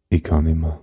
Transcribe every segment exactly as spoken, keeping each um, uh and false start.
Ich kann nicht mehr.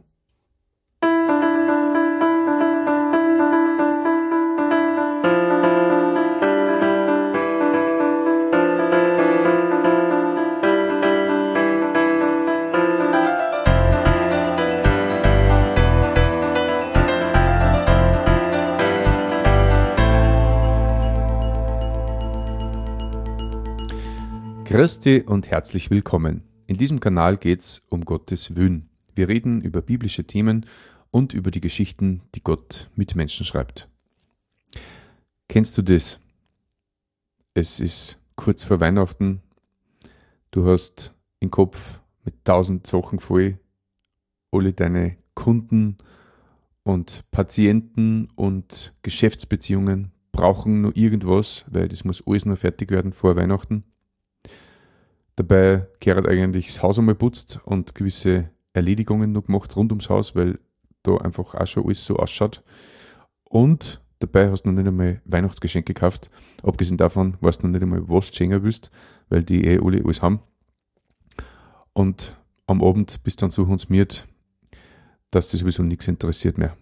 Christi und herzlich willkommen. In diesem Kanal geht's um Gottes Willen. Wir reden über biblische Themen und über die Geschichten, die Gott mit Menschen schreibt. Kennst du das? Es ist kurz vor Weihnachten. Du hast den Kopf mit tausend Sachen voll. Alle deine Kunden und Patienten und Geschäftsbeziehungen brauchen nur irgendwas, weil das muss alles noch fertig werden vor Weihnachten. Dabei gehört eigentlich das Haus einmal putzt und gewisse Erledigungen noch gemacht rund ums Haus, weil da einfach auch schon alles so ausschaut. Und dabei hast du noch nicht einmal Weihnachtsgeschenke gekauft. Abgesehen davon weißt du noch nicht einmal, was du schenken willst, weil die eh alle alles haben. Und am Abend bist du dann so hundsmiert, dass dich sowieso nichts interessiert mehr.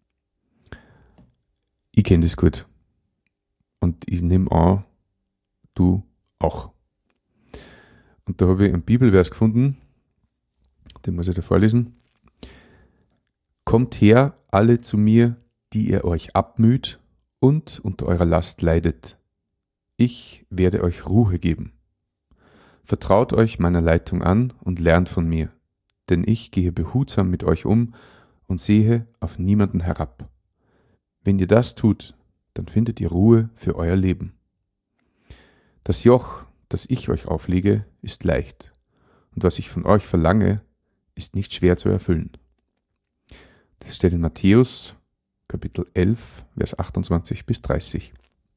Ich kenne das gut. Und ich nehme an, du auch. Und da habe ich einen Bibelvers gefunden, den muss ich da vorlesen. Kommt her, alle zu mir, die ihr euch abmüht und unter eurer Last leidet. Ich werde euch Ruhe geben. Vertraut euch meiner Leitung an und lernt von mir, denn ich gehe behutsam mit euch um und sehe auf niemanden herab. Wenn ihr das tut, dann findet ihr Ruhe für euer Leben. Das Joch, das ich euch auflege, ist leicht, und was ich von euch verlange, ist nicht schwer zu erfüllen. Das steht in Matthäus, Kapitel elf, Vers achtundzwanzig bis dreißig.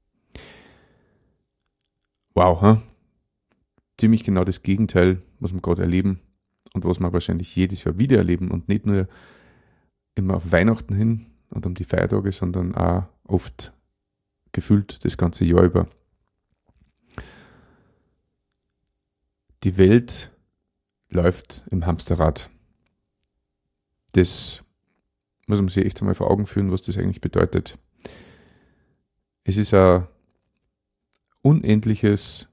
Wow, huh? Ziemlich genau das Gegenteil, was wir gerade erleben und was wir wahrscheinlich jedes Jahr wieder erleben und nicht nur immer auf Weihnachten hin und um die Feiertage, sondern auch oft gefühlt das ganze Jahr über. Die Welt läuft im Hamsterrad. Das muss man sich echt einmal vor Augen führen, was das eigentlich bedeutet. Es ist ein unendliches,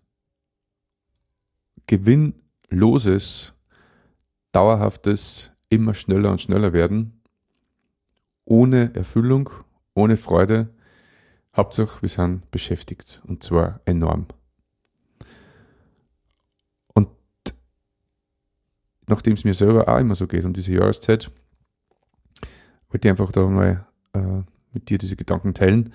gewinnloses, dauerhaftes, immer schneller und schneller werden, ohne Erfüllung, ohne Freude. Hauptsache, wir sind beschäftigt, und zwar enorm. Nachdem es mir selber auch immer so geht um diese Jahreszeit, wollte ich einfach da mal äh, mit dir diese Gedanken teilen.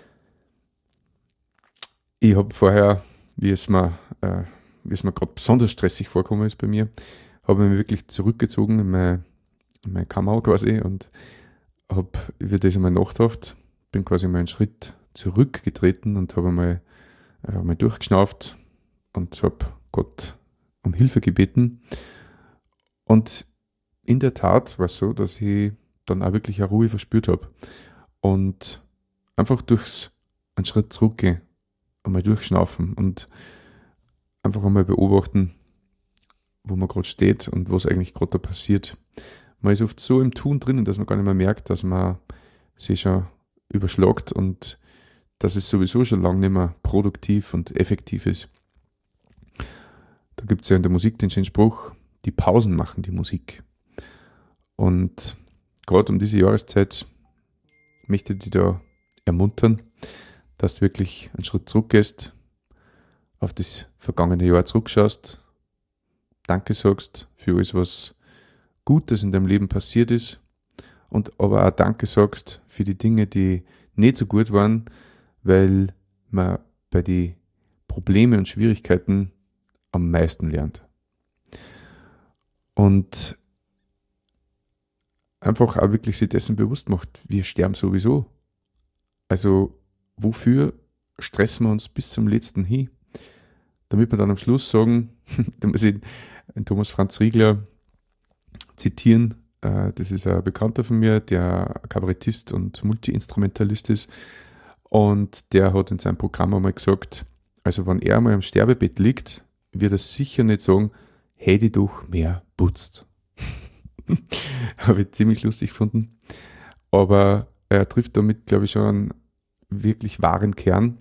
Ich habe vorher, wie es mir, äh, wie es mir gerade besonders stressig vorgekommen ist bei mir, habe ich mich wirklich zurückgezogen in meine, in meine Kammer quasi und habe über das einmal nachgedacht, bin quasi mal einen Schritt zurückgetreten und habe einmal, einfach mal durchgeschnauft und habe Gott um Hilfe gebeten. Und in der Tat war es so, dass ich dann auch wirklich eine Ruhe verspürt habe. Und einfach durchs einen Schritt zurückgehen, einmal durchschnaufen und einfach einmal beobachten, wo man gerade steht und was eigentlich gerade da passiert. Man ist oft so im Tun drinnen, dass man gar nicht mehr merkt, dass man sich schon überschlagt und dass es sowieso schon lange nicht mehr produktiv und effektiv ist. Da gibt es ja in der Musik den schönen Spruch, die Pausen machen die Musik. Und gerade um diese Jahreszeit möchte ich dich da ermuntern, dass du wirklich einen Schritt zurückgehst, auf das vergangene Jahr zurückschaust, Danke sagst für alles, was Gutes in deinem Leben passiert ist und aber auch Danke sagst für die Dinge, die nicht so gut waren, weil man bei den Problemen und Schwierigkeiten am meisten lernt. Und einfach auch wirklich sich dessen bewusst macht, wir sterben sowieso. Also wofür stressen wir uns bis zum letzten hin? Damit wir dann am Schluss sagen, da muss ich Thomas Franz Riegler zitieren, das ist ein Bekannter von mir, der Kabarettist und Multi-Instrumentalist ist und der hat in seinem Programm einmal gesagt, also wenn er einmal am Sterbebett liegt, wird er sicher nicht sagen, hätte ich doch mehr putzt. Habe ich ziemlich lustig gefunden. Aber er trifft damit, glaube ich, schon einen wirklich wahren Kern.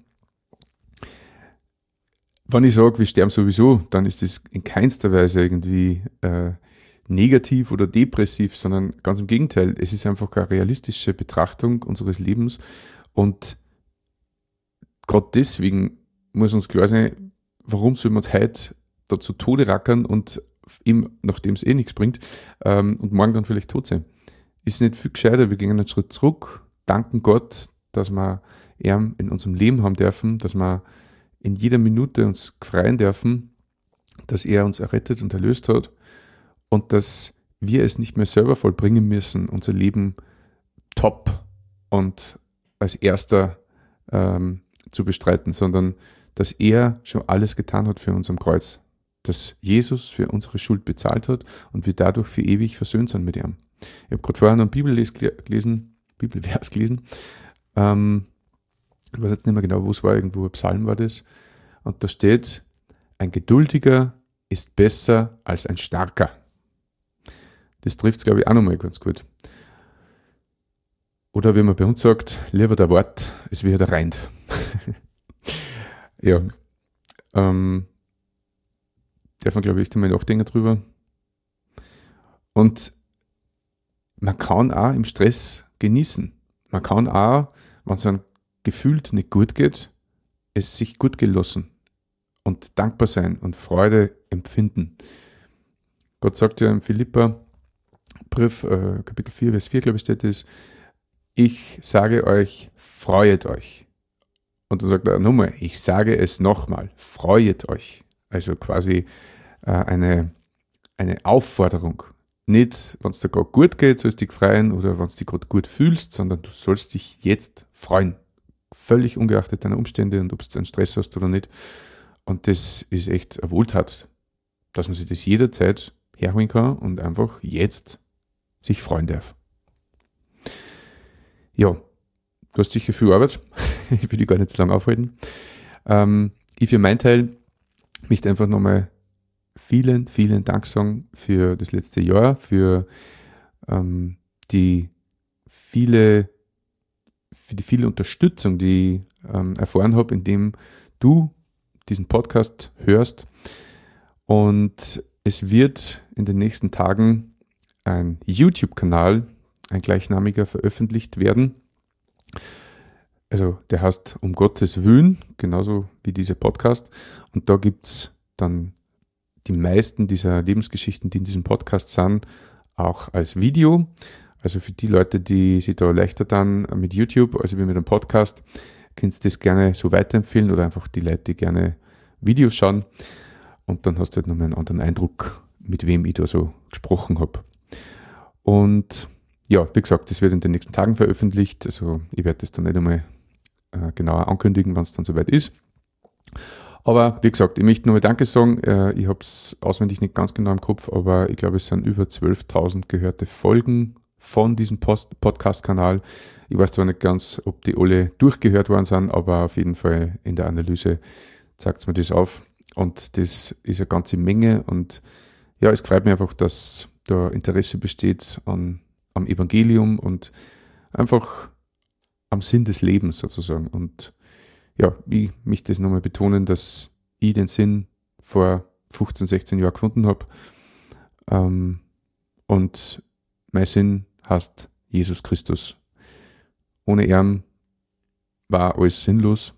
Wenn ich sage, wir sterben sowieso, dann ist das in keinster Weise irgendwie äh, negativ oder depressiv, sondern ganz im Gegenteil. Es ist einfach eine realistische Betrachtung unseres Lebens und gerade deswegen muss uns klar sein, warum soll man uns heute da zu Tode rackern und eben, nachdem es eh nichts bringt, ähm, und morgen dann vielleicht tot sein. Ist nicht viel gescheiter, wir gehen einen Schritt zurück, danken Gott, dass wir ihn in unserem Leben haben dürfen, dass wir in jeder Minute uns freuen dürfen, dass er uns errettet und erlöst hat und dass wir es nicht mehr selber vollbringen müssen, unser Leben top und als erster ähm, zu bestreiten, sondern dass er schon alles getan hat für uns am Kreuz, dass Jesus für unsere Schuld bezahlt hat und wir dadurch für ewig versöhnt sind mit ihm. Ich habe gerade vorher noch einen Bibelvers gelesen, Bibelvers gelesen, ähm, ich weiß jetzt nicht mehr genau, wo es war, irgendwo ein Psalm war das, und da steht, ein Geduldiger ist besser als ein Starker. Das trifft es, glaube ich, auch nochmal ganz gut. Oder wie man bei uns sagt, lieber der Wort, es wie der Reind. Ja, ähm, darf man, glaube ich, echt einmal nachdenken drüber. Und man kann auch im Stress genießen. Man kann auch, wenn es einem gefühlt nicht gut geht, es sich gut gehen lassen und dankbar sein und Freude empfinden. Gott sagt ja im Philipper-Brief, äh, Kapitel vier, Vers vier, glaube ich, steht es, ich sage euch, freuet euch. Und dann sagt er nochmal, ich sage es nochmal, freuet euch. Also quasi äh, eine, eine Aufforderung. Nicht, wenn es dir gerade gut geht, sollst du dich freuen oder wenn du dich gerade gut fühlst, sondern du sollst dich jetzt freuen. Völlig ungeachtet deiner Umstände und ob du einen Stress hast oder nicht. Und das ist echt eine Wohltat, dass man sich das jederzeit herholen kann und einfach jetzt sich freuen darf. Ja, du hast sicher viel Arbeit. Ich will dich gar nicht zu lange aufhalten. Ähm, ich für meinen Teil möchte einfach nochmal vielen, vielen Dank sagen für das letzte Jahr, für ähm, die viele, für die viele Unterstützung, die ich ähm, erfahren habe, indem du diesen Podcast hörst. Und es wird in den nächsten Tagen ein YouTube-Kanal, ein gleichnamiger, veröffentlicht werden. Also der heißt Um Gottes Willen, genauso wie dieser Podcast. Und da gibt es dann die meisten dieser Lebensgeschichten, die in diesem Podcast sind, auch als Video. Also für die Leute, die sich da leichter dann mit YouTube, also wie mit einem Podcast, kannst du das gerne so weiterempfehlen oder einfach die Leute, die gerne Videos schauen. Und dann hast du halt nochmal einen anderen Eindruck, mit wem ich da so gesprochen habe. Und ja, wie gesagt, das wird in den nächsten Tagen veröffentlicht. Also ich werde das dann nicht einmal äh, genauer ankündigen, wenn es dann soweit ist. Aber wie gesagt, ich möchte nochmal Danke sagen. Äh, ich habe es auswendig nicht ganz genau im Kopf, aber ich glaube, es sind über zwölftausend gehörte Folgen von diesem Post- Podcast-Kanal. Ich weiß zwar nicht ganz, ob die alle durchgehört worden sind, aber auf jeden Fall in der Analyse zeigt es mir das auf. Und das ist eine ganze Menge. Und ja, es freut mich einfach, dass da Interesse besteht an, am Evangelium und einfach am Sinn des Lebens sozusagen. Und ja, ich möchte das nochmal betonen, dass ich den Sinn vor fünfzehn, sechzehn Jahren gefunden habe. Ähm, und mein Sinn heißt Jesus Christus. Ohne ihn war alles sinnlos.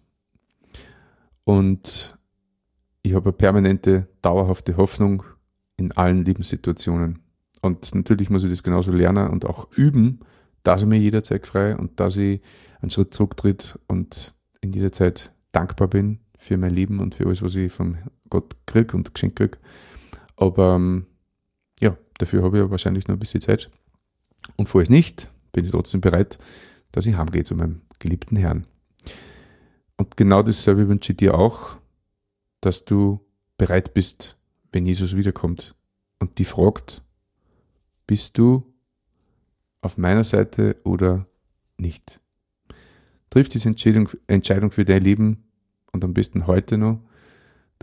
Und ich habe eine permanente, dauerhafte Hoffnung in allen Lebenssituationen. Und natürlich muss ich das genauso lernen und auch üben, dass ich mir jederzeit frei und dass ich einen Schritt zurücktritt und in jeder Zeit dankbar bin für mein Leben und für alles, was ich von Gott kriege und geschenkt kriege. Aber ähm, ja, dafür habe ich ja wahrscheinlich noch ein bisschen Zeit. Und falls nicht, bin ich trotzdem bereit, dass ich heimgehe zu meinem geliebten Herrn. Und genau dasselbe wünsche ich dir auch, dass du bereit bist, wenn Jesus wiederkommt und die fragt, bist du auf meiner Seite oder nicht? Triff diese Entscheidung, Entscheidung für dein Leben und am besten heute noch.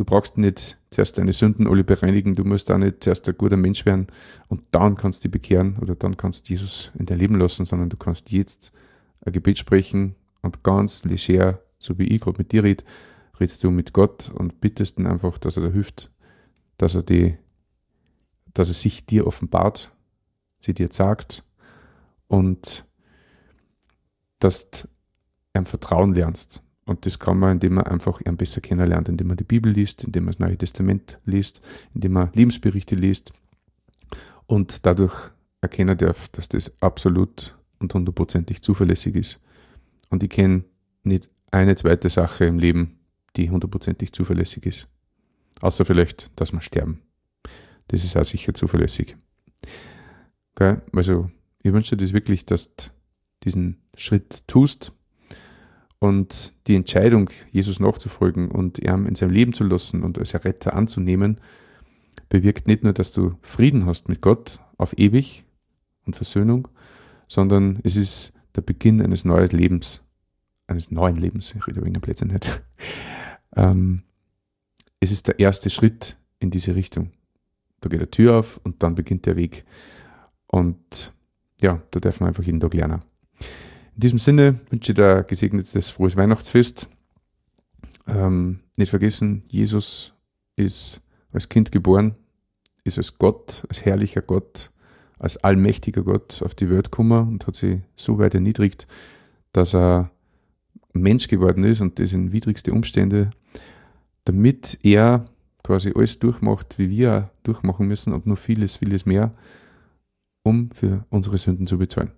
Du brauchst nicht zuerst deine Sünden alle bereinigen, du musst auch nicht zuerst ein guter Mensch werden und dann kannst du dich bekehren oder dann kannst du Jesus in dein Leben lassen, sondern du kannst jetzt ein Gebet sprechen und ganz leger, so wie ich gerade mit dir rede, redest du mit Gott und bittest ihn einfach, dass er dir hilft, dass er, die, dass er sich dir offenbart, sie dir sagt und dass du ihm Vertrauen lernst. Und das kann man, indem man einfach ihn besser kennenlernt, indem man die Bibel liest, indem man das Neue Testament liest, indem man Lebensberichte liest und dadurch erkennen darf, dass das absolut und hundertprozentig zuverlässig ist. Und ich kenne nicht eine zweite Sache im Leben, die hundertprozentig zuverlässig ist. Außer vielleicht, dass wir sterben. Das ist auch sicher zuverlässig. Okay? Also, ich wünsche dir das wirklich, dass du diesen Schritt tust und die Entscheidung, Jesus nachzufolgen und ihn in seinem Leben zu lassen und als Retter anzunehmen, bewirkt nicht nur, dass du Frieden hast mit Gott auf ewig und Versöhnung, sondern es ist der Beginn eines neuen Lebens, eines neuen Lebens, ich rede wegen der Plätze nicht. Ähm, es ist der erste Schritt in diese Richtung. Da geht eine Tür auf und dann beginnt der Weg. Und ja, da dürfen wir einfach jeden Tag lernen. In diesem Sinne wünsche ich dir ein gesegnetes, frohes Weihnachtsfest. Ähm, nicht vergessen, Jesus ist als Kind geboren, ist als Gott, als herrlicher Gott, als allmächtiger Gott auf die Welt gekommen und hat sich so weit erniedrigt, dass er Mensch geworden ist und das in widrigste Umstände, damit er quasi alles durchmacht, wie wir durchmachen müssen und noch vieles, vieles mehr, um für unsere Sünden zu bezahlen.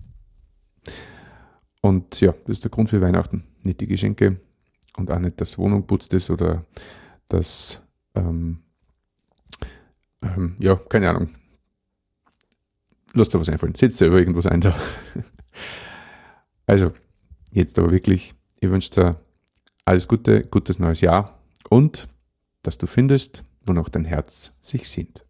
Und ja, das ist der Grund für Weihnachten. Nicht die Geschenke und auch nicht, dass Wohnung putzt ist oder dass, ähm, ähm, ja, keine Ahnung. Lass dir was einfallen. Setz selber irgendwas ein da. Also, jetzt aber wirklich, ich wünsche dir alles Gute, gutes neues Jahr und dass du findest, wonach dein Herz sich sehnt.